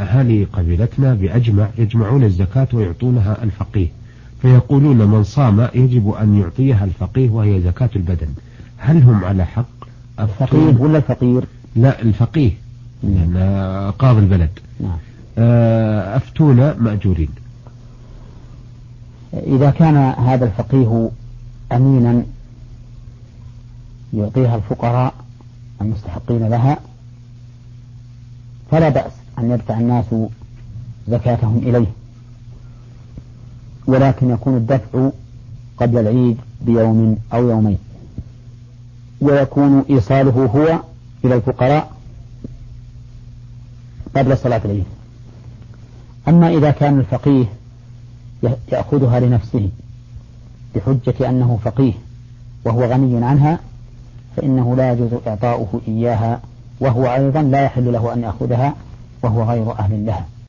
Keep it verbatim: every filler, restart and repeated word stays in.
أهالي قبيلتنا بأجمع يجمعون الزكاة ويعطونها الفقيه، فيقولون من صام يجب أن يعطيها الفقيه وهي زكاة البدن. هل هم على حق؟ الفقيه ولا الفقير؟ لا الفقيه، لأن قاضي البلد. نعم. أفتونا مأجورين. إذا كان هذا الفقيه أمينا يعطيها الفقراء المستحقين لها فلا بأس أن يدفع الناس زكاتهم إليه، ولكن يكون الدفع قبل العيد بيوم أو يومين، ويكون إيصاله هو إلى الفقراء قبل صلاة العيد. أما إذا كان الفقيه يأخذها لنفسه بحجة أنه فقيه وهو غني عنها فإنه لا يجوز إعطاؤه إياها، وهو أيضا لا يحل له أن يأخذها وهو غير أهل لها.